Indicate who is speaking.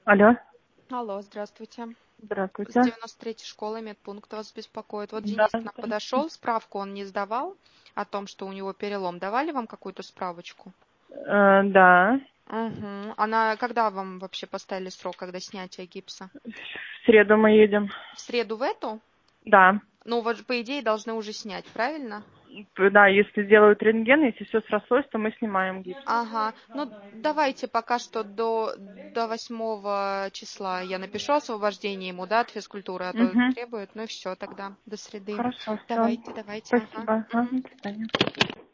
Speaker 1: Алло,
Speaker 2: Алло, здравствуйте. С
Speaker 1: здравствуйте.
Speaker 2: 93-й школы медпункт вас беспокоит. Вот
Speaker 1: Да,
Speaker 2: Денис к нам подошел, справку он не сдавал о том, что у него перелом. Давали вам какую-то справочку?
Speaker 1: да.
Speaker 2: Угу. Она когда вам вообще поставили срок, когда снятие гипса?
Speaker 1: В среду мы едем.
Speaker 2: В среду в эту?
Speaker 1: Да.
Speaker 2: Ну, вот по идее должны уже снять, правильно?
Speaker 1: Да, если сделают рентген, если все срослось, то мы снимаем гипс.
Speaker 2: Ага. Ну, давайте пока что до 8 числа я напишу освобождение ему, да, от физкультуры, а то
Speaker 1: Угу.
Speaker 2: требует. Ну и все тогда. До среды.
Speaker 1: Хорошо, все.
Speaker 2: Давайте. Ага.
Speaker 1: Спасибо. Ага,
Speaker 2: Мгм.
Speaker 1: до свидания.